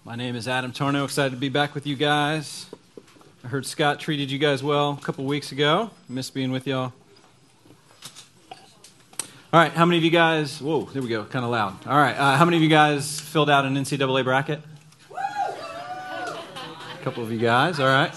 My name is Adam Torno. Excited to be back with you guys. I heard Scott treated you guys well a couple weeks ago. Missed being with y'all. All right, how many of you guys, whoa, there we go, kind of loud. All right, how many of you guys filled out an NCAA bracket? A couple of you guys, all right.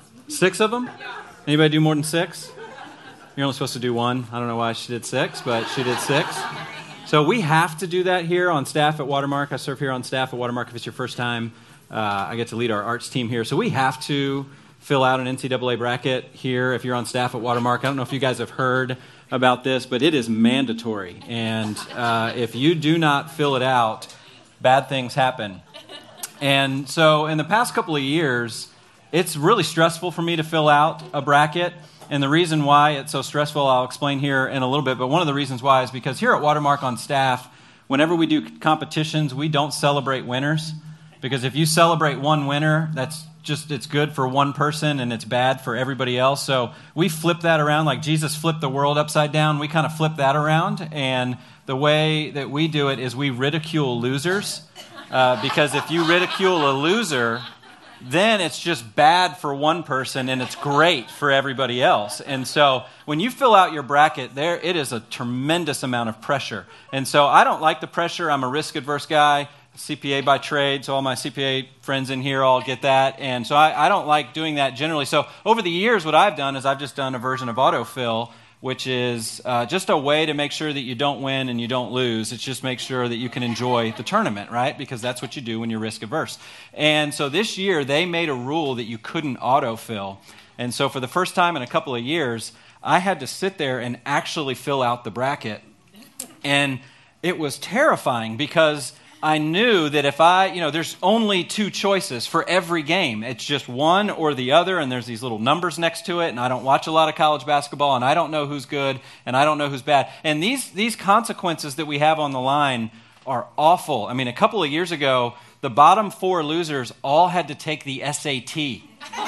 6 of them? Anybody do more than 6? You're only supposed to do 1. I don't know why she did 6, but she did 6. So we have to do that here on staff at Watermark. I serve here on staff at Watermark. If it's your first time, I get to lead our arts team here. So we have to fill out an NCAA bracket here if you're on staff at Watermark. I don't know if you guys have heard about this, but it is mandatory. And if you do not fill it out, bad things happen. And so in the past couple of years, it's really stressful for me to fill out a bracket. And the reason why it's so stressful, I'll explain here in a little bit. But one of the reasons why is because here at Watermark on staff, whenever we do competitions, we don't celebrate winners. Because if you celebrate one winner, it's good for one person and it's bad for everybody else. So we flip that around like Jesus flipped the world upside down. We kind of flip that around. And the way that we do it is we ridicule losers. Because if you ridicule a loser, then it's just bad for one person and it's great for everybody else. And so when you fill out your bracket, it is a tremendous amount of pressure. And so I don't like the pressure. I'm a risk-averse guy, CPA by trade, so all my CPA friends in here all get that. And so I don't like doing that generally. So over the years, what I've done is I've just done a version of autofill, which is just a way to make sure that you don't win and you don't lose. It's just make sure that you can enjoy the tournament, right? Because that's what you do when you're risk averse. And so this year, they made a rule that you couldn't autofill. And so for the first time in a couple of years, I had to sit there and actually fill out the bracket. And it was terrifying because I knew that if there's only 2 choices for every game. It's just one or the other, and there's these little numbers next to it, and I don't watch a lot of college basketball, and I don't know who's good, and I don't know who's bad. And these consequences that we have on the line are awful. I mean, a couple of years ago, the bottom 4 losers all had to take the SAT.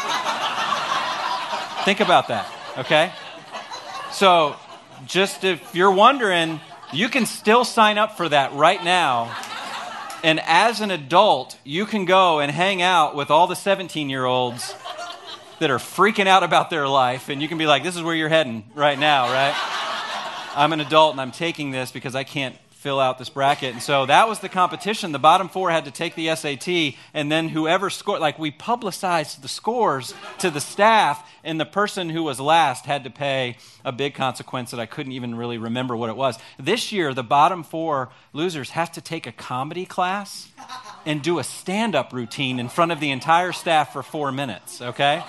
Think about that, okay? So just if you're wondering, you can still sign up for that right now. And as an adult, you can go and hang out with all the 17-year-olds that are freaking out about their life, and you can be like, this is where you're heading right now, right? I'm an adult, and I'm taking this because I can't fill out this bracket. And so that was the competition. The bottom 4 had to take the SAT, and then whoever scored, like we publicized the scores to the staff, and the person who was last had to pay a big consequence that I couldn't even really remember what it was. This year, the bottom 4 losers have to take a comedy class and do a stand-up routine in front of the entire staff for 4 minutes, okay?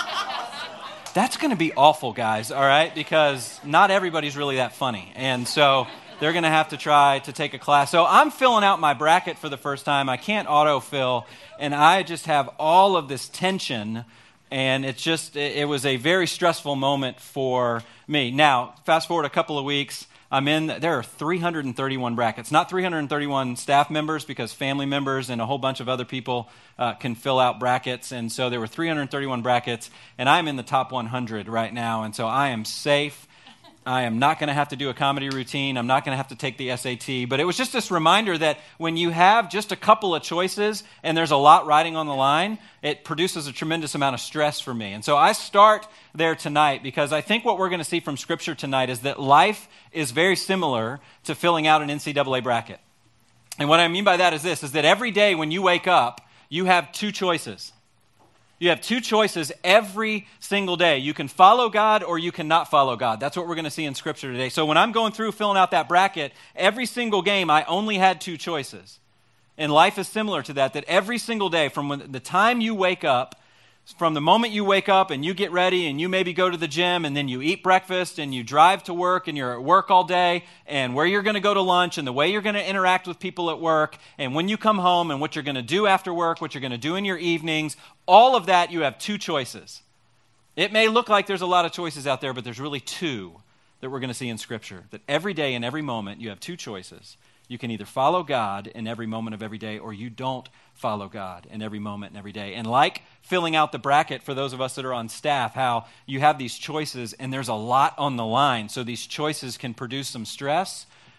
That's going to be awful, guys, all right? Because not everybody's really that funny. And so they're going to have to try to take a class. So I'm filling out my bracket for the first time. I can't autofill, and I just have all of this tension. And it was a very stressful moment for me. Now, fast forward a couple of weeks, there are 331 brackets. Not 331 staff members because family members and a whole bunch of other people can fill out brackets. And so there were 331 brackets, and I'm in the top 100 right now. And so I am safe. I am not going to have to do a comedy routine. I'm not going to have to take the SAT. But it was just this reminder that when you have just a couple of choices and there's a lot riding on the line, it produces a tremendous amount of stress for me. And so I start there tonight because I think what we're going to see from Scripture tonight is that life is very similar to filling out an NCAA bracket. And what I mean by that is this, is that every day when you wake up, you have 2 choices. You have 2 choices every single day. You can follow God or you cannot follow God. That's what we're going to see in Scripture today. So when I'm going through filling out that bracket, every single game I only had 2 choices. And life is similar to that every single day from the time you wake up, from the moment you wake up and you get ready and you maybe go to the gym and then you eat breakfast and you drive to work and you're at work all day and where you're going to go to lunch and the way you're going to interact with people at work and when you come home and what you're going to do after work, what you're going to do in your evenings, all of that you have 2 choices. It may look like there's a lot of choices out there, but there's really 2 that we're going to see in Scripture. That every day and every moment you have 2 choices. You can either follow God in every moment of every day or you don't follow God in every moment and every day. And like filling out the bracket for those of us that are on staff, how you have these choices and there's a lot on the line. So these choices can produce some stress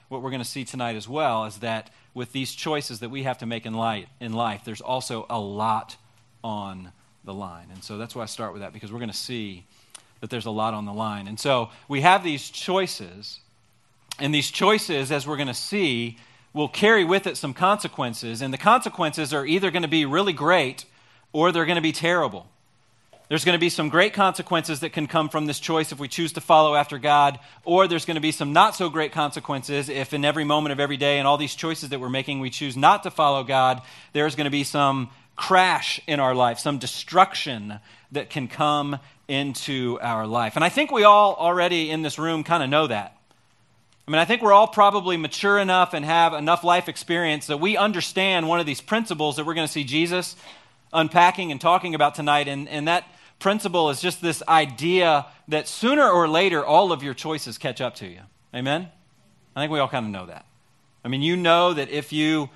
what we're going to see tonight as well is that with these choices that we have to make in life, there's also a lot on the line. And so that's why I start with that, because we're going to see that there's a lot on the line. And so we have these choices, and these choices, as we're going to see, will carry with it some consequences, and the consequences are either going to be really great or they're going to be terrible. There's going to be some great consequences that can come from this choice if we choose to follow after God, or there's going to be some not so great consequences if in every moment of every day and all these choices that we're making, we choose not to follow God. There's going to be some crash in our life, some destruction that can come into our life. And I think we all already in this room kind of know that. I mean, I think we're all probably mature enough and have enough life experience that we understand one of these principles that we're going to see Jesus unpacking and talking about tonight, and that principle is just this idea that sooner or later all of your choices catch up to you. Amen? I think we all kind of know that. I mean, you know that if you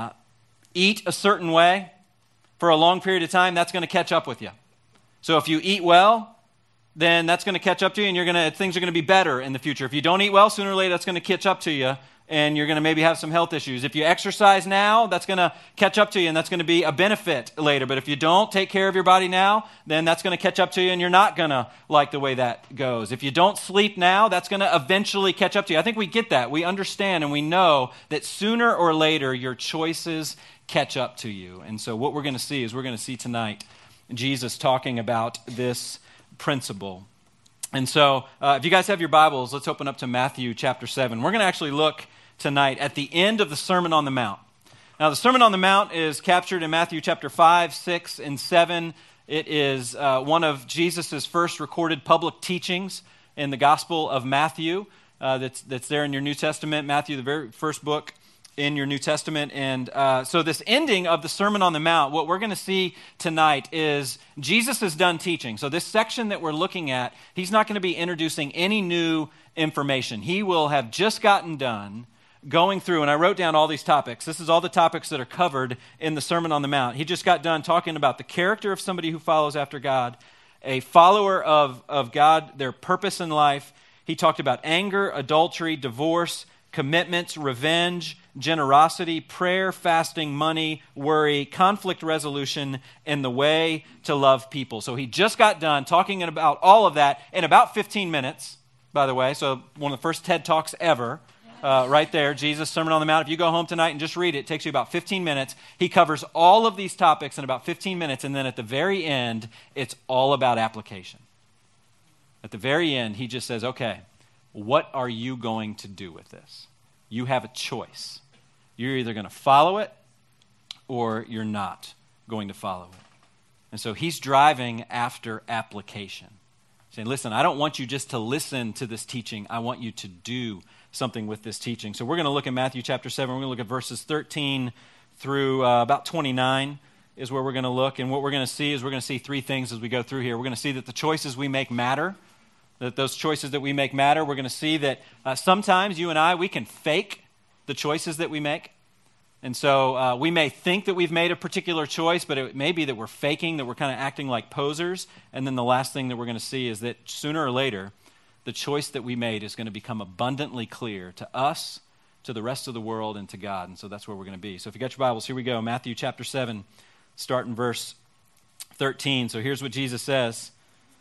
eat a certain way for a long period of time, that's going to catch up with you. So if you eat well, then that's going to catch up to you, and things are going to be better in the future. If you don't eat well, sooner or later that's going to catch up to you, and you're going to maybe have some health issues. If you exercise now, that's going to catch up to you, and that's going to be a benefit later. But if you don't take care of your body now, then that's going to catch up to you, and you're not going to like the way that goes. If you don't sleep now, that's going to eventually catch up to you. I think we get that. We understand, and we know that sooner or later your choices catch up to you. And so what we're going to see is we're going to see tonight Jesus talking about this principle. And so if you guys have your Bibles, let's open up to Matthew chapter 7. We're going to actually look tonight at the end of the Sermon on the Mount. Now, the Sermon on the Mount is captured in Matthew chapter 5, 6, and 7. It is one of Jesus' first recorded public teachings in the Gospel of Matthew. That's there in your New Testament. Matthew, the very first book in your New Testament. And so this ending of the Sermon on the Mount, what we're going to see tonight is Jesus is done teaching. So this section that we're looking at, he's not going to be introducing any new information. He will have just gotten done going through, and I wrote down all these topics. This is all the topics that are covered in the Sermon on the Mount. He just got done talking about the character of somebody who follows after God, a follower of God, their purpose in life. He talked about anger, adultery, divorce, commitments, revenge, generosity, prayer, fasting, money, worry, conflict resolution, and the way to love people. So he just got done talking about all of that in about 15 minutes, by the way. So one of the first TED Talks ever. Right there, Jesus' Sermon on the Mount. If you go home tonight and just read it, it takes you about 15 minutes. He covers all of these topics in about 15 minutes, and then at the very end, it's all about application. At the very end, he just says, okay, what are you going to do with this? You have a choice. You're either going to follow it or you're not going to follow it. And so he's driving after application. Saying, listen, I don't want you just to listen to this teaching. I want you to do something with this teaching. So we're going to look at Matthew chapter 7. We're going to look at verses 13 through about 29 is where we're going to look. And what we're going to see is we're going to see three things as we go through here. We're going to see that the choices we make matter, that those choices that we make matter. We're going to see that sometimes you and I, we can fake the choices that we make. And so we may think that we've made a particular choice, but it may be that we're faking, that we're kind of acting like posers. And then the last thing that we're going to see is that sooner or later, the choice that we made is going to become abundantly clear to us, to the rest of the world, and to God. And so that's where we're going to be. So if you got your Bibles, here we go. Matthew chapter 7, start in verse 13. So here's what Jesus says.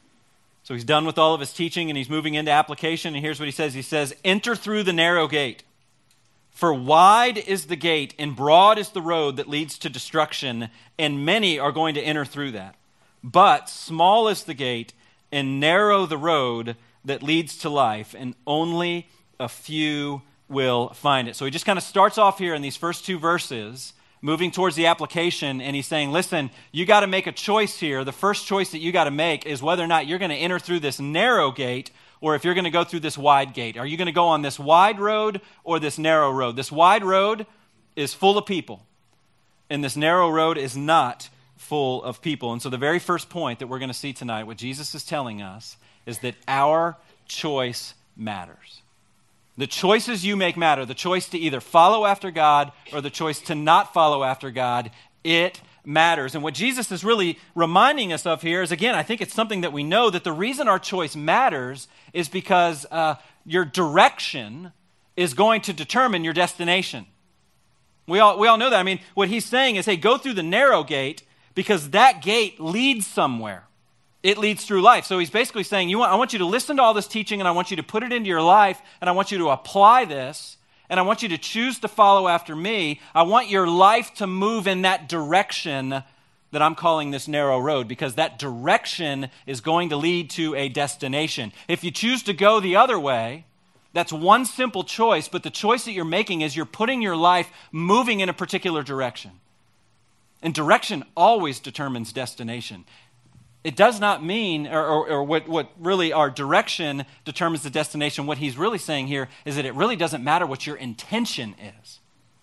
So he's done with all of his teaching, and he's moving into application. And here's what he says. He says, enter through the narrow gate. For wide is the gate, and broad is the road that leads to destruction, and many are going to enter through that. But small is the gate, and narrow the road that leads to life, and only a few will find it. So he just kind of starts off here in these first two verses, moving towards the application, and he's saying, listen, you got to make a choice here. The first choice that you got to make is whether or not you're going to enter through this narrow gate or if you're going to go through this wide gate. Are you going to go on this wide road or this narrow road? This wide road is full of people, and this narrow road is not full of people. And so the very first point that we're going to see tonight, what Jesus is telling us, is that our choice matters. The choices you make matter. The choice to either follow after God or the choice to not follow after God, it matters. And what Jesus is really reminding us of here is, again, I think it's something that we know, that the reason our choice matters is because your direction is going to determine your destination. We all know that. I mean, what he's saying is, hey, go through the narrow gate because that gate leads somewhere. It leads through life. So he's basically saying, I want you to listen to all this teaching and I want you to put it into your life and I want you to apply this and I want you to choose to follow after me. I want your life to move in that direction that I'm calling this narrow road, because that direction is going to lead to a destination. If you choose to go the other way, that's one simple choice, but the choice that you're making is you're putting your life moving in a particular direction. And direction always determines destination. It does not mean, or what really our direction determines the destination. What he's really saying here is that it really doesn't matter what your intention is.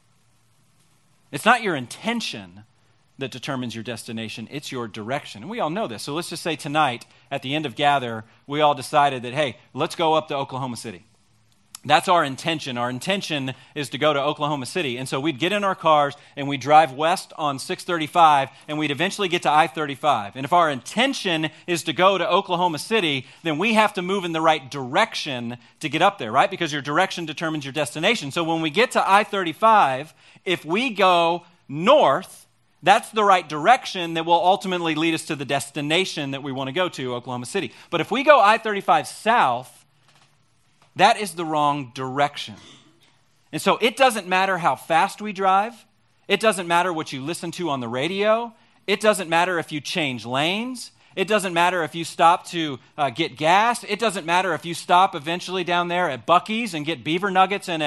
It's not your intention that determines your destination, it's your direction. And we all know this. So let's just say tonight, at the end of Gather, we all decided that, hey, let's go up to Oklahoma City. That's our intention. Our intention is to go to Oklahoma City. And so we'd get in our cars and we'd drive west on 635 and we'd eventually get to I-35. And if our intention is to go to Oklahoma City, then we have to move in the right direction to get up there, right? Because your direction determines your destination. So when we get to I-35, if we go north, that's the right direction that will ultimately lead us to the destination that we want to go to, Oklahoma City. But if we go I-35 south, that is the wrong direction. And so it doesn't matter how fast we drive. It doesn't matter what you listen to on the radio. It doesn't matter if you change lanes. It doesn't matter if you stop to get gas. It doesn't matter if you stop eventually down there at Buc-ee's and get beaver nuggets and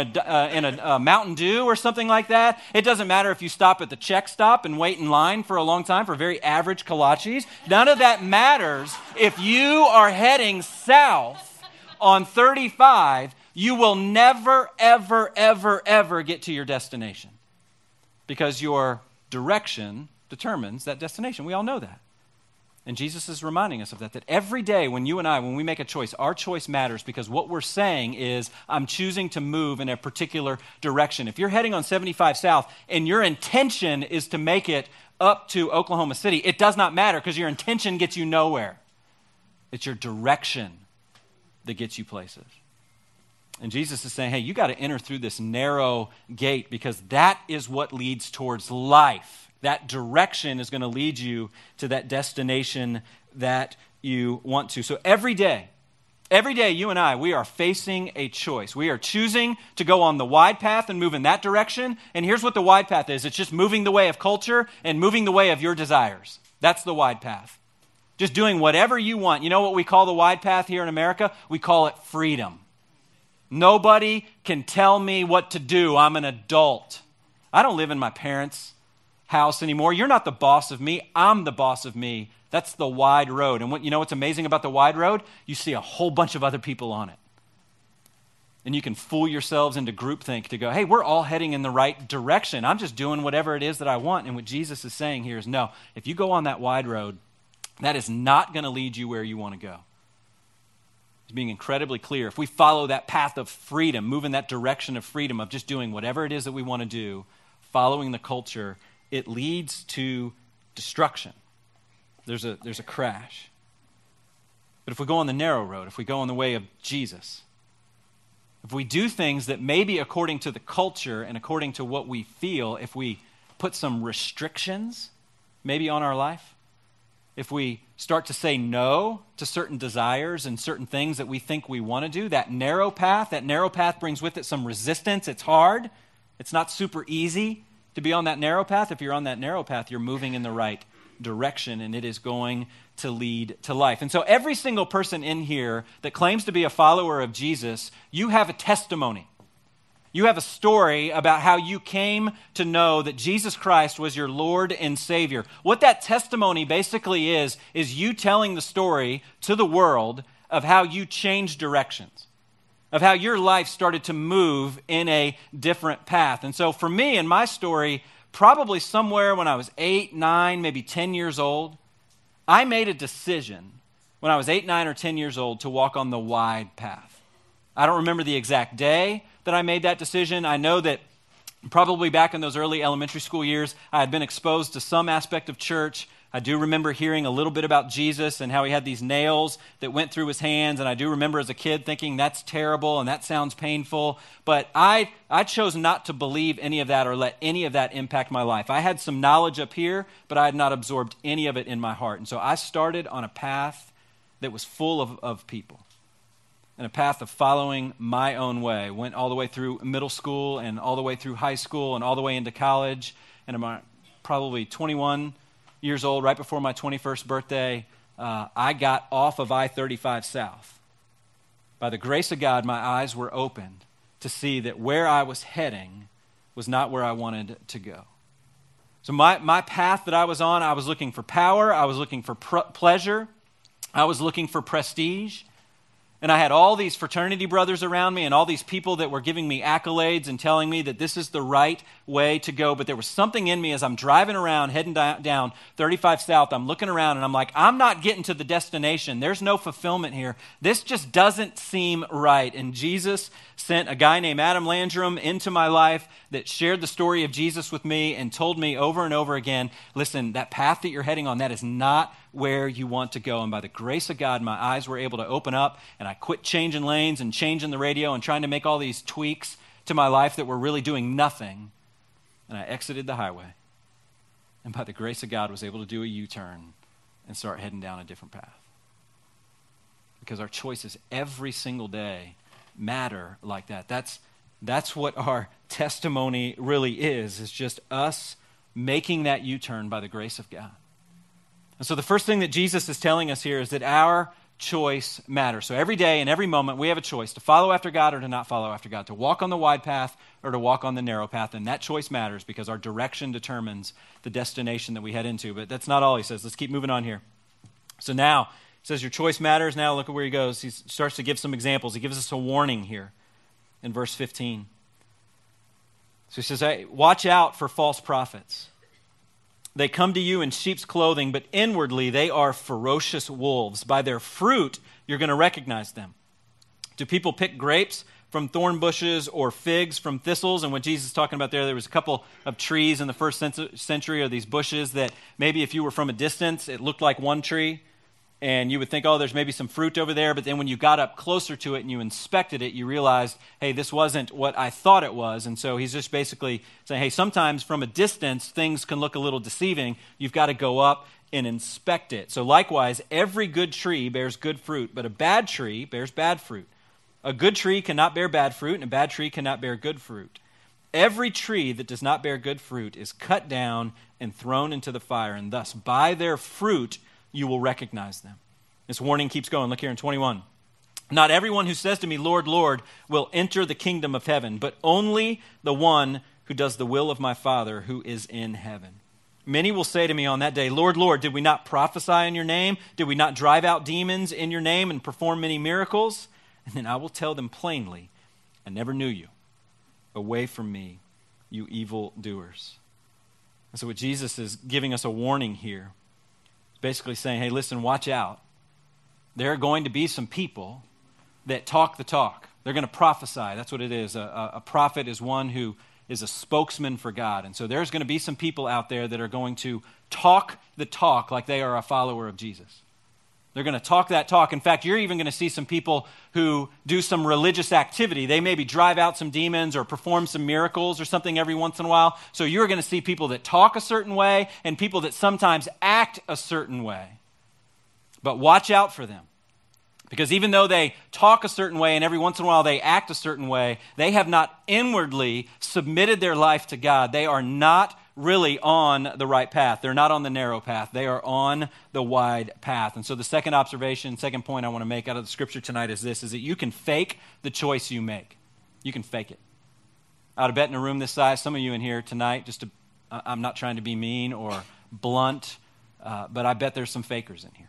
a Mountain Dew or something like that. It doesn't matter if you stop at the check stop and wait in line for a long time for very average kolaches. None of that matters if you are heading south on 35, you will never, ever, ever, ever get to your destination because your direction determines that destination. We all know that. And Jesus is reminding us of that every day when we make a choice, our choice matters because what we're saying is, I'm choosing to move in a particular direction. If you're heading on 75 South and your intention is to make it up to Oklahoma City, it does not matter because your intention gets you nowhere. It's your direction that gets you places. And Jesus is saying, hey, you got to enter through this narrow gate because that is what leads towards life. That direction is going to lead you to that destination that you want to. So every day, you and I, we are facing a choice. We are choosing to go on the wide path and move in that direction. And here's what the wide path is. It's just moving the way of culture and moving the way of your desires. That's the wide path. Just doing whatever you want. You know what we call the wide path here in America? We call it freedom. Nobody can tell me what to do. I'm an adult. I don't live in my parents' house anymore. You're not the boss of me. I'm the boss of me. That's the wide road. And you know what's amazing about the wide road? You see a whole bunch of other people on it. And you can fool yourselves into groupthink to go, hey, we're all heading in the right direction. I'm just doing whatever it is that I want. And what Jesus is saying here is, no, if you go on that wide road, that is not going to lead you where you want to go. He's being incredibly clear. If we follow that path of freedom, move in that direction of freedom, of just doing whatever it is that we want to do, following the culture, it leads to destruction. There's a crash. But if we go on the narrow road, if we go on the way of Jesus, if we do things that maybe according to the culture and according to what we feel, if we put some restrictions maybe on our life, if we start to say no to certain desires and certain things that we think we want to do, that narrow path brings with it some resistance. It's hard. It's not super easy to be on that narrow path. If you're on that narrow path, you're moving in the right direction, and it is going to lead to life. And so every single person in here that claims to be a follower of Jesus, you have a testimony. You have a story about how you came to know that Jesus Christ was your Lord and Savior. What that testimony basically is you telling the story to the world of how you changed directions, of how your life started to move in a different path. And so for me and my story, probably somewhere when I was 8, 9, maybe 10 years old, I made a decision when I was 8, 9, or 10 years old to walk on the wide path. I don't remember the exact day that I made that decision. I know that probably back in those early elementary school years, I had been exposed to some aspect of church. I do remember hearing a little bit about Jesus and how he had these nails that went through his hands. And I do remember as a kid thinking that's terrible and that sounds painful. But I chose not to believe any of that or let any of that impact my life. I had some knowledge up here, but I had not absorbed any of it in my heart. And so I started on a path that was full of people. And a path of following my own way. Went all the way through middle school and all the way through high school and all the way into college. And I'm probably 21 years old, right before my 21st birthday, I got off of I-35 South. By the grace of God, my eyes were opened to see that where I was heading was not where I wanted to go. So my path that I was on, I was looking for power, I was looking for pleasure, I was looking for prestige. And I had all these fraternity brothers around me and all these people that were giving me accolades and telling me that this is the right way to go. But there was something in me as I'm driving around, heading down 35 South, I'm looking around and I'm like, I'm not getting to the destination. There's no fulfillment here. This just doesn't seem right. And Jesus sent a guy named Adam Landrum into my life that shared the story of Jesus with me and told me over and over again, listen, that path that you're heading on, that is not where you want to go. And by the grace of God, my eyes were able to open up and I quit changing lanes and changing the radio and trying to make all these tweaks to my life that were really doing nothing. And I exited the highway. And by the grace of God, was able to do a U-turn and start heading down a different path. Because our choices every single day matter like that. That's what our testimony really is. It's just us making that U-turn by the grace of God. And so the first thing that Jesus is telling us here is that our choice matters. So every day and every moment we have a choice to follow after God or to not follow after God, to walk on the wide path or to walk on the narrow path. And that choice matters because our direction determines the destination that we head into. But that's not all he says. Let's keep moving on here. So now, he says your choice matters. Now look at where he goes. He starts to give some examples. He gives us a warning here in verse 15. So he says, hey, watch out for false prophets. They come to you in sheep's clothing, but inwardly they are ferocious wolves. By their fruit, you're going to recognize them. Do people pick grapes from thorn bushes or figs from thistles? And what Jesus is talking about there was a couple of trees in the first century, or these bushes that maybe if you were from a distance, it looked like one tree. And you would think, oh, there's maybe some fruit over there. But then when you got up closer to it and you inspected it, you realized, hey, this wasn't what I thought it was. And so he's just basically saying, hey, sometimes from a distance, things can look a little deceiving. You've got to go up and inspect it. So likewise, every good tree bears good fruit, but a bad tree bears bad fruit. A good tree cannot bear bad fruit, and a bad tree cannot bear good fruit. Every tree that does not bear good fruit is cut down and thrown into the fire, and thus by their fruit you will recognize them. This warning keeps going. Look here in 21. Not everyone who says to me, Lord, Lord, will enter the kingdom of heaven, but only the one who does the will of my Father who is in heaven. Many will say to me on that day, Lord, Lord, did we not prophesy in your name? Did we not drive out demons in your name and perform many miracles? And then I will tell them plainly, I never knew you. Away from me, you evildoers. And so what Jesus is giving us a warning here. Basically saying, hey, listen, watch out. There are going to be some people that talk the talk. They're going to prophesy. That's what it is. A prophet is one who is a spokesman for God. And so there's going to be some people out there that are going to talk the talk like they are a follower of Jesus. They're going to talk that talk. In fact, you're even going to see some people who do some religious activity. They maybe drive out some demons or perform some miracles or something every once in a while. So you're going to see people that talk a certain way and people that sometimes act a certain way. But watch out for them. Because even though they talk a certain way and every once in a while they act a certain way, they have not inwardly submitted their life to God. They are not really on the right path. They're not on the narrow path. They are on the wide path. And so the second point I want to make out of the scripture tonight is this, is that you can fake the choice you make. You can fake it. I would bet in a room this size, some of you in here tonight, I'm not trying to be mean or blunt, but I bet there's some fakers in here.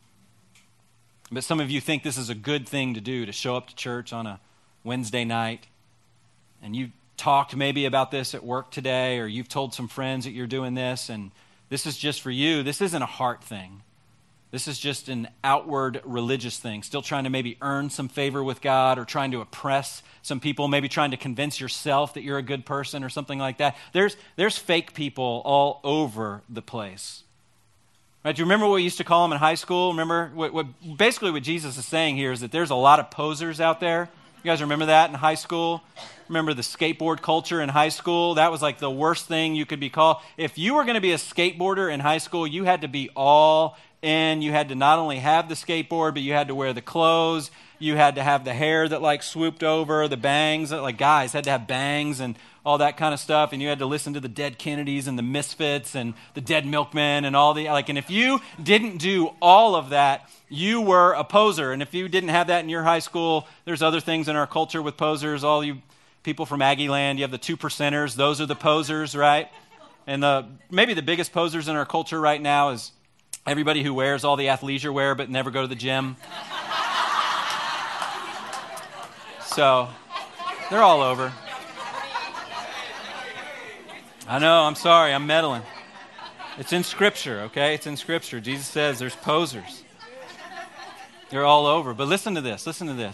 But some of you think this is a good thing to do, to show up to church on a Wednesday night, and you talked maybe about this at work today, or you've told some friends that you're doing this, and this is just for you. This isn't a heart thing. This is just an outward religious thing, still trying to maybe earn some favor with God or trying to oppress some people, maybe trying to convince yourself that you're a good person or something like that. There's fake people all over the place. Right? Do you remember what we used to call them in high school? Remember basically what Jesus is saying here is that there's a lot of posers out there. You guys remember that in high school? Remember the skateboard culture in high school? That was like the worst thing you could be called. If you were going to be a skateboarder in high school, you had to be all in. You had to not only have the skateboard, but you had to wear the clothes. You had to have the hair that like swooped over, the bangs, like guys had to have bangs and all that kind of stuff. And you had to listen to the Dead Kennedys and the Misfits and the Dead Milkmen and all the, like, and if you didn't do all of that, you were a poser. And if you didn't have that in your high school, there's other things in our culture with posers. All you people from Aggie Land, you have the 2%ers. Those are the posers, right? And maybe the biggest posers in our culture right now is everybody who wears all the athleisure wear but never go to the gym. So they're all over. I know, I'm sorry, I'm meddling. It's in Scripture, okay? It's in Scripture. Jesus says there's posers. They're all over. But listen to this.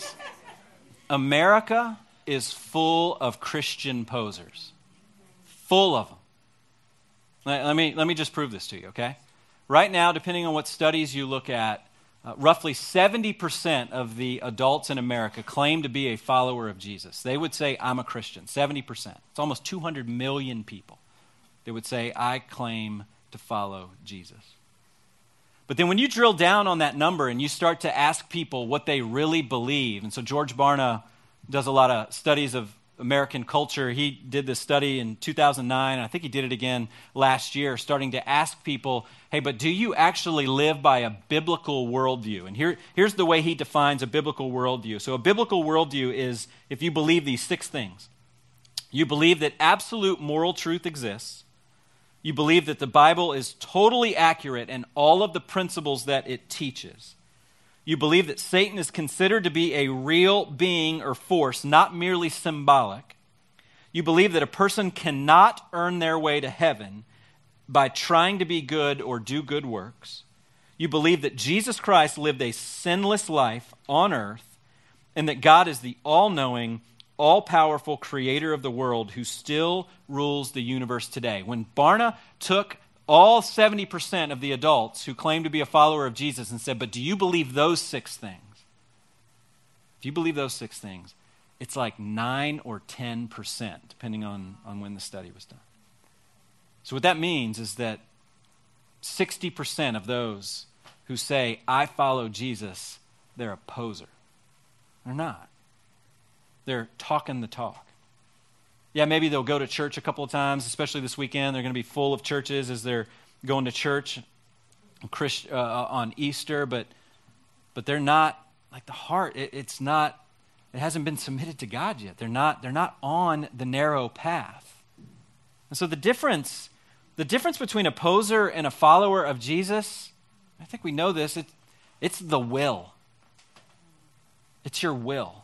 America is full of Christian posers. Full of them. Let me just prove this to you, okay? Right now, depending on what studies you look at, roughly 70% of the adults in America claim to be a follower of Jesus. They would say, I'm a Christian. 70%. It's almost 200 million people. They would say, I claim to follow Jesus. But then when you drill down on that number and you start to ask people what they really believe, and so George Barna does a lot of studies of American culture. He did this study in 2009. I think he did it again last year, starting to ask people, hey, but do you actually live by a biblical worldview? And here's the way he defines a biblical worldview. So a biblical worldview is if you believe these 6 things. You believe that absolute moral truth exists. You believe that the Bible is totally accurate in all of the principles that it teaches. You believe that Satan is considered to be a real being or force, not merely symbolic. You believe that a person cannot earn their way to heaven by trying to be good or do good works. You believe that Jesus Christ lived a sinless life on earth and that God is the all-knowing, all-powerful creator of the world who still rules the universe today. When Barna took all 70% of the adults who claim to be a follower of Jesus and said, but do you believe those 6 things? If you believe those 6 things, it's like 9 or 10%, depending on when the study was done. So what that means is that 60% of those who say, I follow Jesus, they're a poser. They're not. They're talking the talk. Yeah, maybe they'll go to church a couple of times, especially this weekend. They're going to be full of churches as they're going to church on Easter, but they're not, like the heart, it hasn't been submitted to God yet. They're not on the narrow path. And so the difference between a poser and a follower of Jesus, I think we know this, it's the will. It's your will.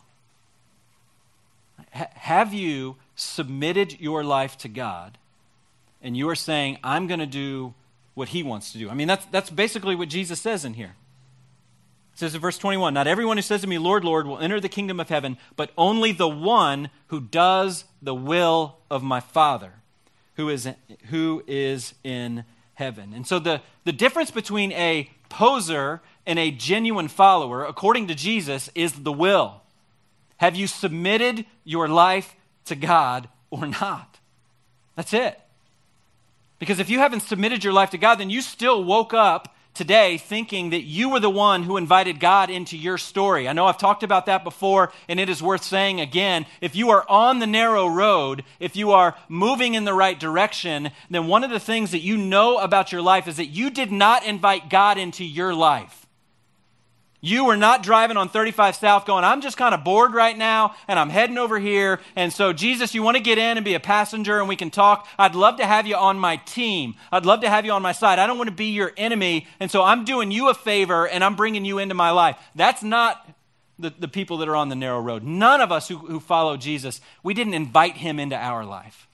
Have you submitted your life to God and you are saying, I'm going to do what he wants to do? I mean, that's basically what Jesus says in here. It says in verse 21, not everyone who says to me, Lord, Lord, will enter the kingdom of heaven, but only the one who does the will of my Father who is in heaven. And so the difference between a poser and a genuine follower, according to Jesus, is the will. Have you submitted your life to God or not? That's it. Because if you haven't submitted your life to God, then you still woke up today thinking that you were the one who invited God into your story. I know I've talked about that before, and it is worth saying again. If you are on the narrow road, if you are moving in the right direction, then one of the things that you know about your life is that you did not invite God into your life. You were not driving on 35 South going, I'm just kind of bored right now, and I'm heading over here, and so Jesus, you want to get in and be a passenger and we can talk? I'd love to have you on my team. I'd love to have you on my side. I don't want to be your enemy, and so I'm doing you a favor and I'm bringing you into my life. That's not the people that are on the narrow road. None of us who follow Jesus, we didn't invite him into our life.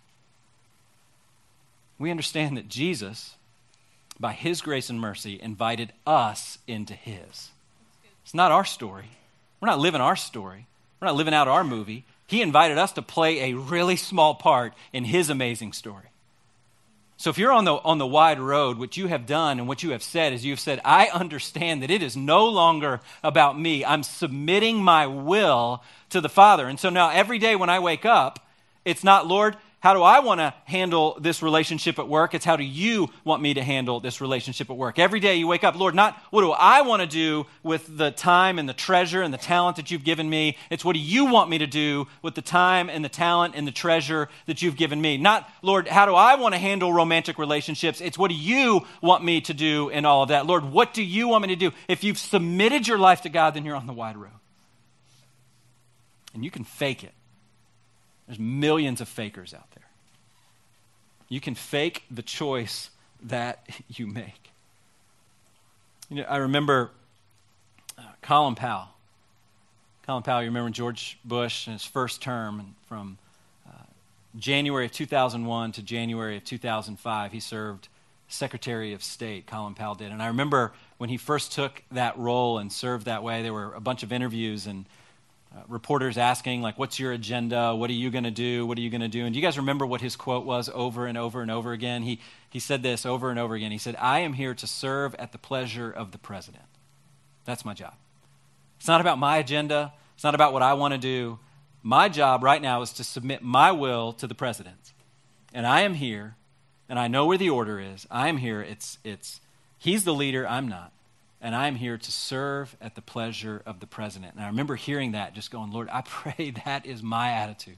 We understand that Jesus, by his grace and mercy, invited us into his. It's not our story. We're not living our story. We're not living out our movie. He invited us to play a really small part in his amazing story. So if you're on the wide road, what you have done and what you have said is you've said, I understand that it is no longer about me. I'm submitting my will to the Father. And so now every day when I wake up, it's not, Lord, how do I want to handle this relationship at work? It's how do you want me to handle this relationship at work? Every day you wake up, Lord, not what do I want to do with the time and the treasure and the talent that you've given me. It's what do you want me to do with the time and the talent and the treasure that you've given me. Not, Lord, how do I want to handle romantic relationships? It's what do you want me to do in all of that? Lord, what do you want me to do? If you've submitted your life to God, then you're on the wide road. And you can fake it. There's millions of fakers out there. You can fake the choice that you make. You know, I remember Colin Powell. Colin Powell, you remember George Bush in his first term, and from January of 2001 to January of 2005, he served Secretary of State, Colin Powell did. And I remember when he first took that role and served that way, there were a bunch of interviews and reporters asking, like, what's your agenda? What are you going to do? What are you going to do? And do you guys remember what his quote was over and over and over again? He said this over and over again. He said, I am here to serve at the pleasure of the president. That's my job. It's not about my agenda. It's not about what I want to do. My job right now is to submit my will to the president. And I am here, and I know where the order is. I am here. He's the leader. I'm not. And I'm here to serve at the pleasure of the president. And I remember hearing that, just going, Lord, I pray that is my attitude.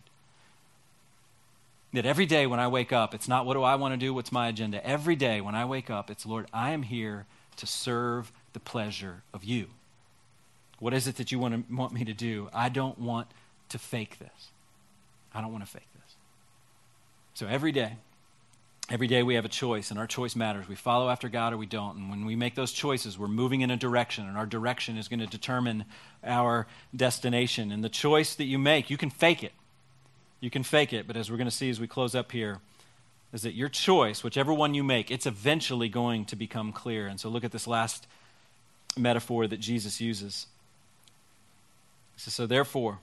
That every day when I wake up, it's not what do I want to do, what's my agenda. Every day when I wake up, it's, Lord, I am here to serve the pleasure of you. What is it that you want me to do? I don't want to fake this. I don't want to fake this. So every day we have a choice, and our choice matters. We follow after God or we don't. And when we make those choices, we're moving in a direction, and our direction is going to determine our destination. And the choice that you make, you can fake it. You can fake it, but as we're going to see as we close up here, is that your choice, whichever one you make, it's eventually going to become clear. And so look at this last metaphor that Jesus uses. He says, so therefore,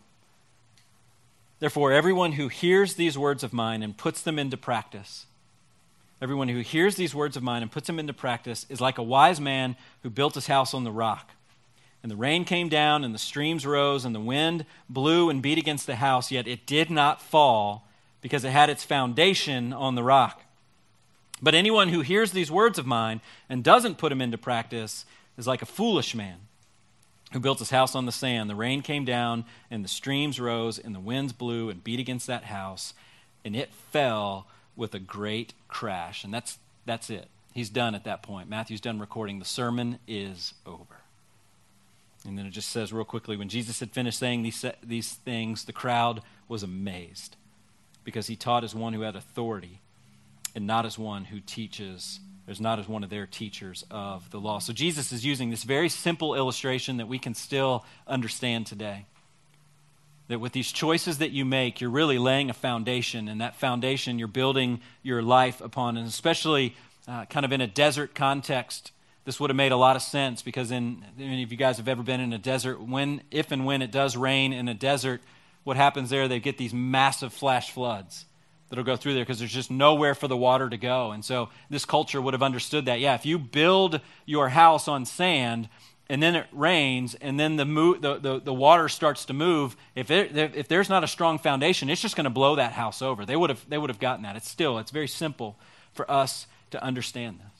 everyone who hears these words of mine and puts them into practice, everyone who hears these words of mine and puts them into practice is like a wise man who built his house on the rock. And the rain came down, and the streams rose, and the wind blew and beat against the house, yet it did not fall, because it had its foundation on the rock. But anyone who hears these words of mine and doesn't put them into practice is like a foolish man who built his house on the sand. The rain came down, and the streams rose, and the winds blew and beat against that house, and it fell with a great crash. And that's it. He's done at that point. Matthew's done recording. The sermon is over. And then it just says real quickly, when Jesus had finished saying these things, the crowd was amazed, because he taught as one who had authority and not as one who teaches, or not as one of their teachers of the law. So Jesus is using this very simple illustration that we can still understand today. That with these choices that you make, you're really laying a foundation, and that foundation you're building your life upon. And especially kind of in a desert context, this would have made a lot of sense, because any of you guys have ever been in a desert, if and when it does rain in a desert, what happens there, they get these massive flash floods that'll go through there because there's just nowhere for the water to go. And so this culture would have understood that. Yeah, if you build your house on sand and then it rains and then the water starts to move, if there's not a strong foundation, it's just going to blow that house over. They would have gotten that. It's very simple for us to understand this.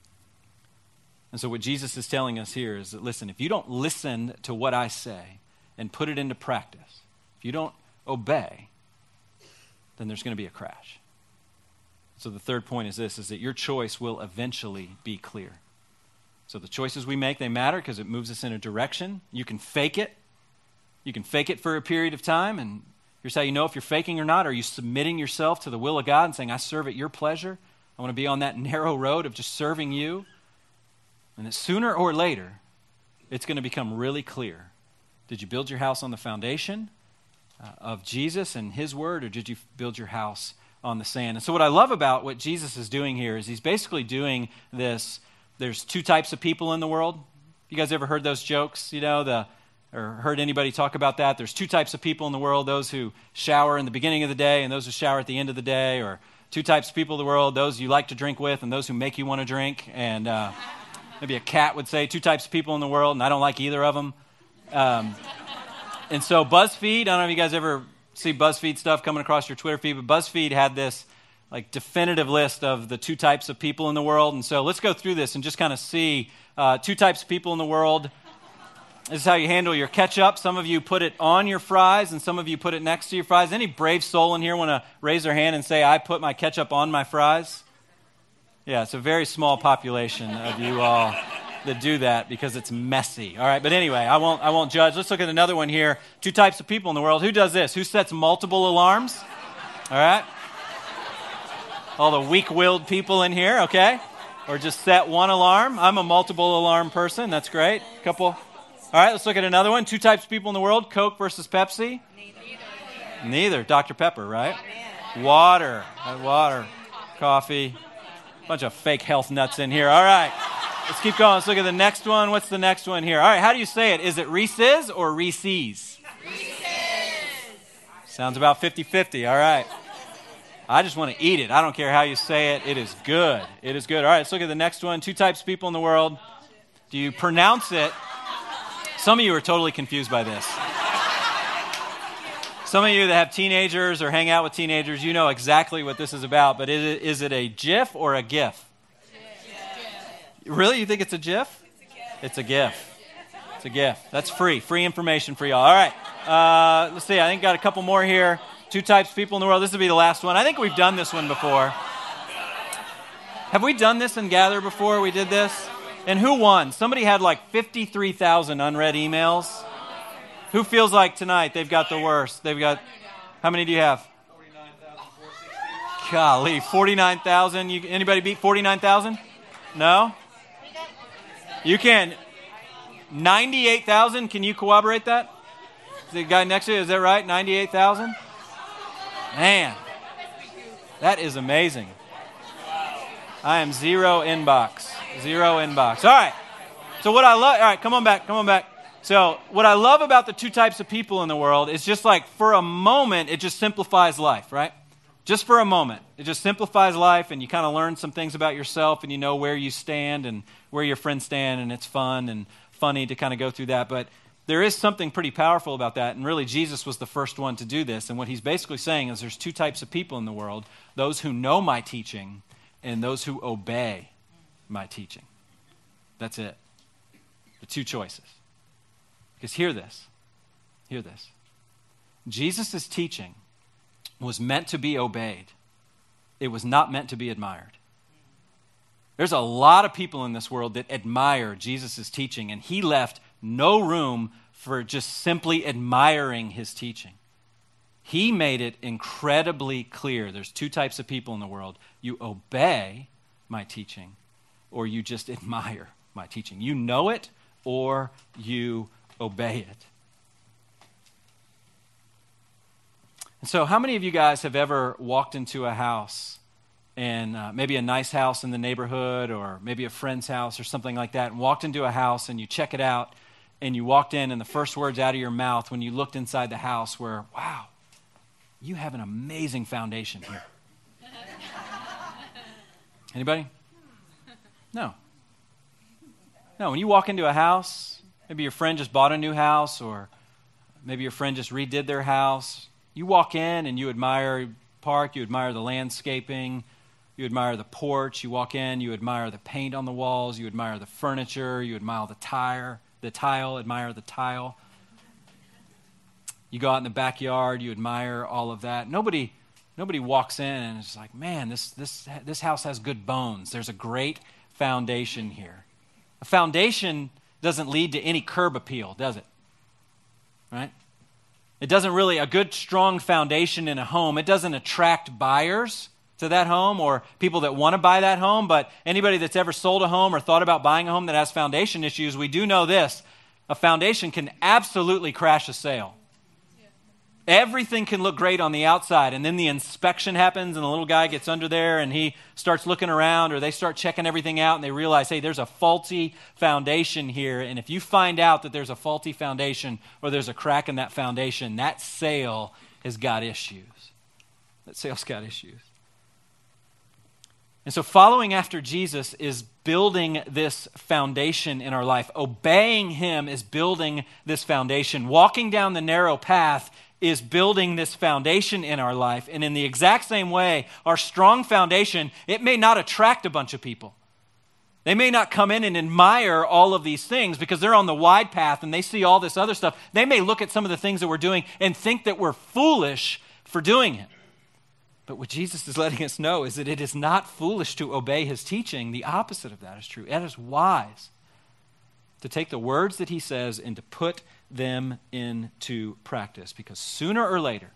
And so what Jesus is telling us here is that, listen, if you don't listen to what I say and put it into practice, if you don't obey, then there's going to be a crash. So the third point is this, is that your choice will eventually be clear. So the choices we make, they matter because it moves us in a direction. You can fake it. You can fake it for a period of time, and here's how you know if you're faking or not. Are you submitting yourself to the will of God and saying, I serve at your pleasure? I want to be on that narrow road of just serving you. And that sooner or later, it's going to become really clear. Did you build your house on the foundation of Jesus and his word, or did you build your house on the sand? And so what I love about what Jesus is doing here is he's basically doing this. There's two types of people in the world. You guys ever heard those jokes, or heard anybody talk about that? There's two types of people in the world, those who shower in the beginning of the day and those who shower at the end of the day, or two types of people in the world, those you like to drink with and those who make you want to drink. And maybe a cat would say two types of people in the world, and I don't like either of them. And so BuzzFeed, I don't know if you guys ever see BuzzFeed stuff coming across your Twitter feed, but BuzzFeed had this like definitive list of the two types of people in the world. And so let's go through this and just kind of see two types of people in the world. This is how you handle your ketchup. Some of you put it on your fries, and some of you put it next to your fries. Any brave soul in here want to raise their hand and say, I put my ketchup on my fries? Yeah, it's a very small population of you all that do that because it's messy. All right, but anyway, I won't judge. Let's look at another one here. Two types of people in the world. Who does this? Who sets multiple alarms? All right. All the weak-willed people in here, okay? Or just set one alarm. I'm a multiple alarm person. That's great. Couple. All right, let's look at another one. Two types of people in the world, Coke versus Pepsi? Neither. Dr. Pepper, right? Water. Water. Coffee. Bunch of fake health nuts in here. All right, let's keep going. Let's look at the next one. What's the next one here? All right, how do you say it? Is it Reese's or Reese's? Reese's. Sounds about 50-50. All right. I just want to eat it. I don't care how you say it. It is good. It is good. All right, let's look at the next one. Two types of people in the world. Do you pronounce it? Some of you are totally confused by this. Some of you that have teenagers or hang out with teenagers, you know exactly what this is about, but is it a GIF or a GIF? Really? You think it's a GIF? It's a GIF. It's a GIF. That's free. Free information for y'all. All right. Let's see. I think got a couple more here. Two types of people in the world. This will be the last one. I think we've done this one before. Have we done this in Gather before? We did this? And who won? Somebody had like 53,000 unread emails. Who feels like tonight they've got the worst? They've got, how many do you have? 49,460. Golly, 49,000. Anybody beat 49,000? No? You can. 98,000, can you corroborate that? The guy next to you, is that right? 98,000? Man, that is amazing. I am zero inbox. Zero inbox. All right. So what I love, all right, come on back. So what I love about the two types of people in the world is just like for a moment, it just simplifies life, right? Just for a moment. It just simplifies life, and you kind of learn some things about yourself, and you know where you stand and where your friends stand, and it's fun and funny to kind of go through that. But there is something pretty powerful about that, and really Jesus was the first one to do this. And what he's basically saying is there's two types of people in the world, those who know my teaching and those who obey my teaching. That's it. The two choices. Because hear this. Jesus' teaching was meant to be obeyed. It was not meant to be admired. There's a lot of people in this world that admire Jesus' teaching, and he left no room for just simply admiring his teaching. He made it incredibly clear. There's two types of people in the world. You obey my teaching, or you just admire my teaching. You know it, or you obey it. And so how many of you guys have ever walked into a house, and maybe a nice house in the neighborhood, or maybe a friend's house or something like that, and walked into a house and you check it out, and you walked in, and the first words out of your mouth when you looked inside the house were, wow, you have an amazing foundation here. Anybody? No, when you walk into a house, maybe your friend just bought a new house, or maybe your friend just redid their house. You walk in and you admire the park, you admire the landscaping, you admire the porch. You walk in, you admire the paint on the walls, you admire the furniture, you admire the tile, admire the tile. You go out in the backyard, you admire all of that. Nobody walks in and is like, man, this house has good bones. There's a great foundation here. A foundation doesn't lead to any curb appeal, does it? Right? It doesn't really, a good, strong foundation in a home, it doesn't attract buyers to that home or people that want to buy that home. But anybody that's ever sold a home or thought about buying a home that has foundation issues, we do know this. A foundation can absolutely crash a sale. Everything can look great on the outside, and then the inspection happens, and the little guy gets under there, and he starts looking around, or they start checking everything out, and they realize, hey, there's a faulty foundation here, and if you find out that there's a faulty foundation or there's a crack in that foundation, that sale has got issues. That sale's got issues. And so following after Jesus is building this foundation in our life. Obeying him is building this foundation. Walking down the narrow path is building this foundation in our life. And in the exact same way, our strong foundation, it may not attract a bunch of people. They may not come in and admire all of these things because they're on the wide path and they see all this other stuff. They may look at some of the things that we're doing and think that we're foolish for doing it. But what Jesus is letting us know is that it is not foolish to obey his teaching. The opposite of that is true. It is wise to take the words that he says and to put them into practice, because sooner or later,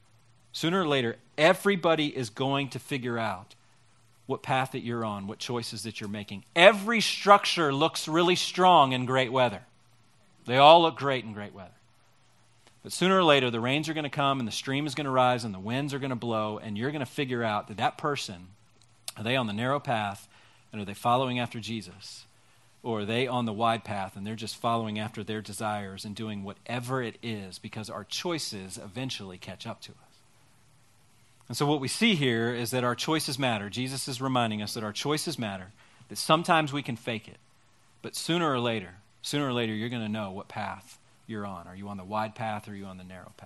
everybody is going to figure out what path that you're on, what choices that you're making. Every structure looks really strong in great weather. They all look great in great weather. But sooner or later, the rains are going to come and the stream is going to rise and the winds are going to blow, and you're going to figure out that person, are they on the narrow path and are they following after Jesus? Or are they on the wide path and they're just following after their desires and doing whatever it is, because our choices eventually catch up to us. And so what we see here is that our choices matter. Jesus is reminding us that our choices matter, that sometimes we can fake it, but sooner or later, you're going to know what path you're on. Are you on the wide path or are you on the narrow path?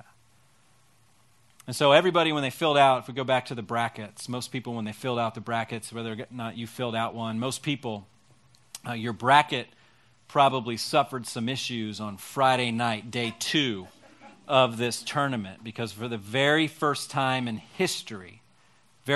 And so everybody, when they filled out, if we go back to the brackets, most people, when they filled out the brackets, whether or not you filled out one, most people, your bracket probably suffered some issues on Friday night, day 2 of this tournament, because for the very first time in history, of the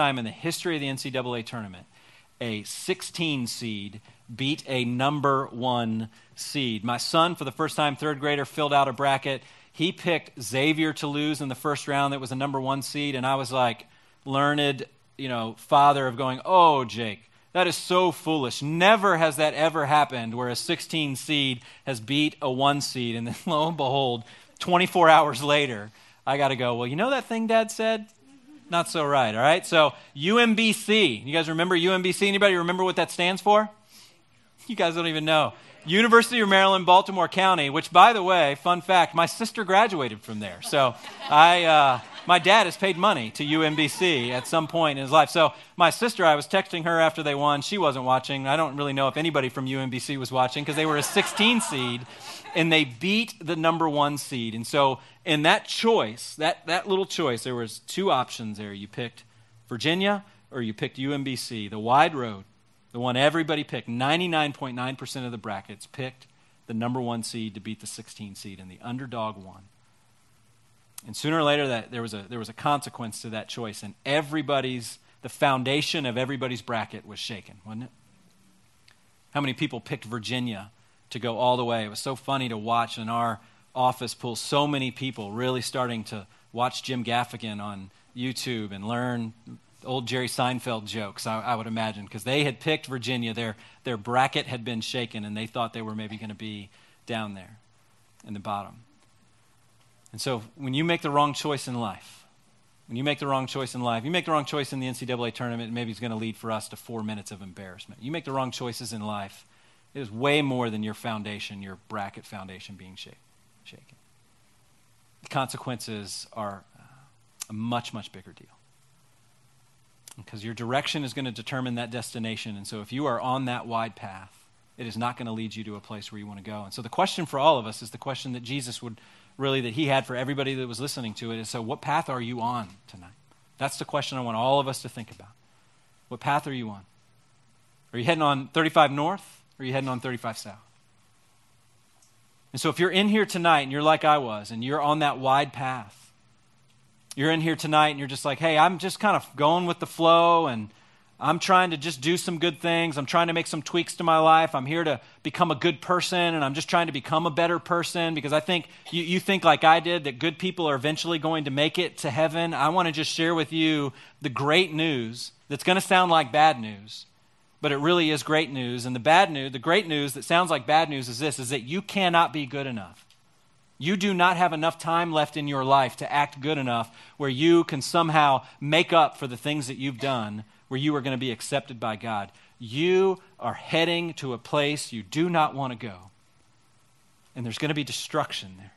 NCAA tournament, a 16 seed beat a number 1 seed. My son, for the first time, third grader, filled out a bracket. He picked Xavier to lose in the first round. That was a number 1 seed. And I was like, learned, father of going, oh, Jake, that is so foolish. Never has that ever happened where a 16 seed has beat a 1 seed. And then lo and behold, 24 hours later, I got to go, well, you know that thing Dad said? Not so right, all right? So UMBC, you guys remember UMBC? Anybody remember what that stands for? You guys don't even know. University of Maryland, Baltimore County, which, by the way, fun fact, my sister graduated from there. So my dad has paid money to UMBC at some point in his life. So my sister, I was texting her after they won. She wasn't watching. I don't really know if anybody from UMBC was watching because they were a 16 seed, and they beat the number 1 seed. And so in that choice, that little choice, there was 2 options there. You picked Virginia or you picked UMBC, the wide road. The one everybody picked, 99.9% of the brackets picked the number 1 seed to beat the 16 seed, and the underdog won. And sooner or later, there was a consequence to that choice, and the foundation of everybody's bracket was shaken, wasn't it? How many people picked Virginia to go all the way? It was so funny to watch in our office pull so many people really starting to watch Jim Gaffigan on YouTube and learn old Jerry Seinfeld jokes, I would imagine, because they had picked Virginia. Their bracket had been shaken, and they thought they were maybe going to be down there in the bottom. And so when you make the wrong choice in life, you make the wrong choice in the NCAA tournament, maybe it's going to lead for us to 4 minutes of embarrassment. You make the wrong choices in life, it is way more than your foundation, your bracket foundation being shaken. The consequences are a much, much bigger deal. Because your direction is going to determine that destination. And so if you are on that wide path, it is not going to lead you to a place where you want to go. And so the question for all of us is the question that Jesus that he had for everybody that was listening to it is, so what path are you on tonight? That's the question I want all of us to think about. What path are you on? Are you heading on 35 north or are you heading on 35 south? And so if you're in here tonight and you're like I was and you're on that wide path, you're in here tonight and you're just like, hey, I'm just kind of going with the flow and I'm trying to just do some good things. I'm trying to make some tweaks to my life. I'm here to become a good person, and I'm just trying to become a better person because I think you think like I did that good people are eventually going to make it to heaven. I want to just share with you the great news that's going to sound like bad news, but it really is great news. And the great news that sounds like bad news is this, is that you cannot be good enough. You do not have enough time left in your life to act good enough where you can somehow make up for the things that you've done, where you are going to be accepted by God. You are heading to a place you do not want to go. And there's going to be destruction there.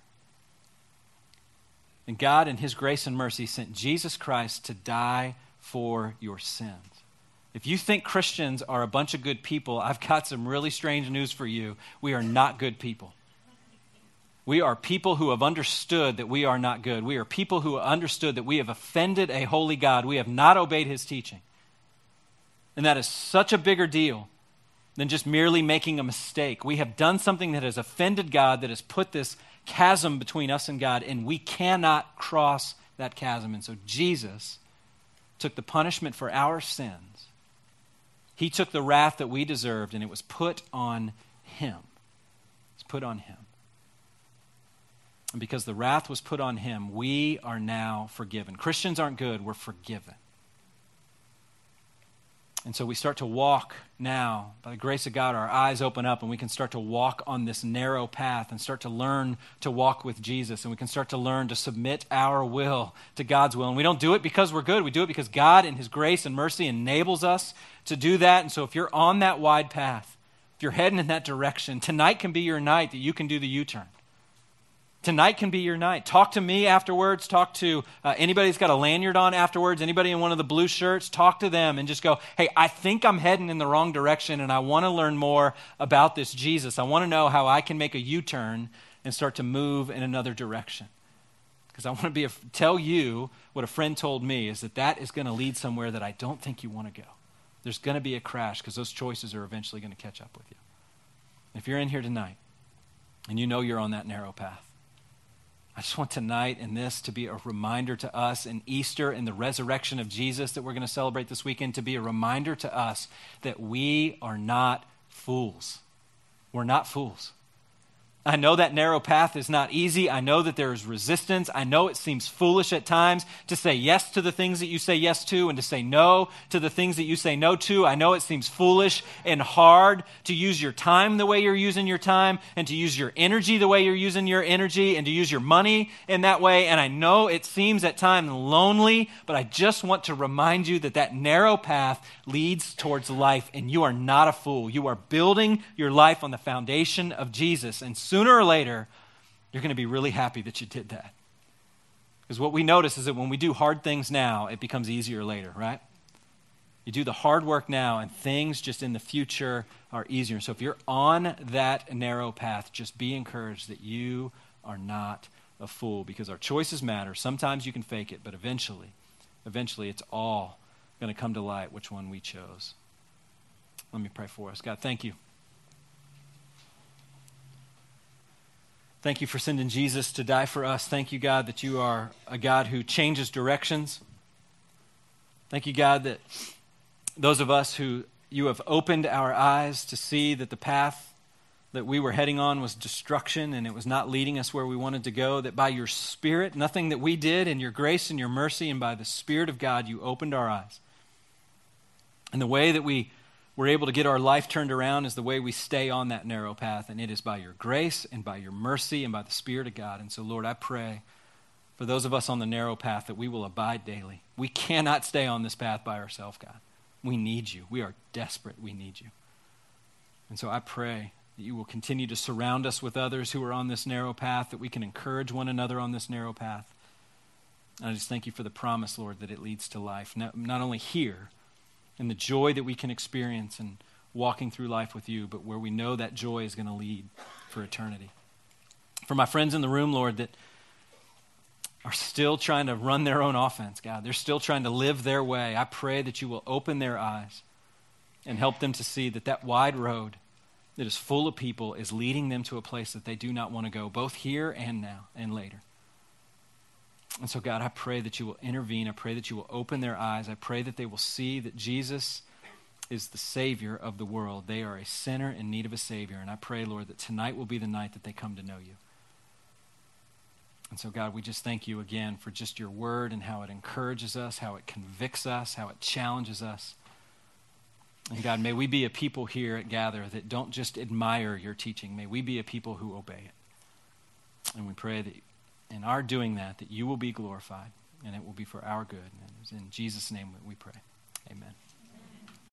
And God, in his grace and mercy, sent Jesus Christ to die for your sins. If you think Christians are a bunch of good people, I've got some really strange news for you. We are not good people. We are people who have understood that we are not good. We are people who have understood that we have offended a holy God. We have not obeyed his teaching. And that is such a bigger deal than just merely making a mistake. We have done something that has offended God, that has put this chasm between us and God, and we cannot cross that chasm. And so Jesus took the punishment for our sins. He took the wrath that we deserved, and it was put on him. It's put on him. And because the wrath was put on him, we are now forgiven. Christians aren't good, we're forgiven. And so we start to walk now, by the grace of God, our eyes open up and we can start to walk on this narrow path and start to learn to walk with Jesus. And we can start to learn to submit our will to God's will. And we don't do it because we're good. We do it because God in his grace and mercy enables us to do that. And so if you're on that wide path, if you're heading in that direction, tonight can be your night that you can do the U-turn. Tonight can be your night. Talk to me afterwards. Talk to anybody that's got a lanyard on afterwards, anybody in one of the blue shirts. Talk to them and just go, hey, I think I'm heading in the wrong direction and I want to learn more about this Jesus. I want to know how I can make a U-turn and start to move in another direction. Because I want to tell you what a friend told me is that is going to lead somewhere that I don't think you want to go. There's going to be a crash because those choices are eventually going to catch up with you. If you're in here tonight and you know you're on that narrow path, I just want tonight and this to be a reminder to us, and Easter and the resurrection of Jesus that we're going to celebrate this weekend to be a reminder to us that we are not fools. We're not fools. I know that narrow path is not easy. I know that there is resistance. I know it seems foolish at times to say yes to the things that you say yes to and to say no to the things that you say no to. I know it seems foolish and hard to use your time the way you're using your time and to use your energy the way you're using your energy and to use your money in that way. And I know it seems at times lonely, but I just want to remind you that narrow path leads towards life, and you are not a fool. You are building your life on the foundation of Jesus, and sooner or later, you're going to be really happy that you did that. Because what we notice is that when we do hard things now, it becomes easier later, right? You do the hard work now, and things just in the future are easier. So if you're on that narrow path, just be encouraged that you are not a fool, because our choices matter. Sometimes you can fake it, but eventually it's all going to come to light which one we chose. Let me pray for us. God, thank you. Thank you for sending Jesus to die for us. Thank you, God, that you are a God who changes directions. Thank you, God, that those of us who you have opened our eyes to see that the path that we were heading on was destruction and it was not leading us where we wanted to go, that by your Spirit, nothing that we did, and your grace and your mercy, and by the Spirit of God, you opened our eyes. And the way that we were able to get our life turned around is the way we stay on that narrow path, and it is by your grace and by your mercy and by the Spirit of God. And so, Lord, I pray for those of us on the narrow path that we will abide daily. We cannot stay on this path by ourselves, God. We need you. We are desperate. We need you. And so I pray that you will continue to surround us with others who are on this narrow path, that we can encourage one another on this narrow path. And I just thank you for the promise, Lord, that it leads to life, not only here, and the joy that we can experience in walking through life with you, but where we know that joy is going to lead for eternity. For my friends in the room, Lord, that are still trying to run their own offense, God, they're still trying to live their way, I pray that you will open their eyes and help them to see that wide road that is full of people is leading them to a place that they do not want to go, both here and now and later. And so, God, I pray that you will intervene. I pray that you will open their eyes. I pray that they will see that Jesus is the Savior of the world. They are a sinner in need of a Savior. And I pray, Lord, that tonight will be the night that they come to know you. And so, God, we just thank you again for just your word and how it encourages us, how it convicts us, how it challenges us. And God, may we be a people here at Gather that don't just admire your teaching. May we be a people who obey it. And we pray that in our doing that you will be glorified, and it will be for our good. And it's in Jesus' name that we pray. Amen.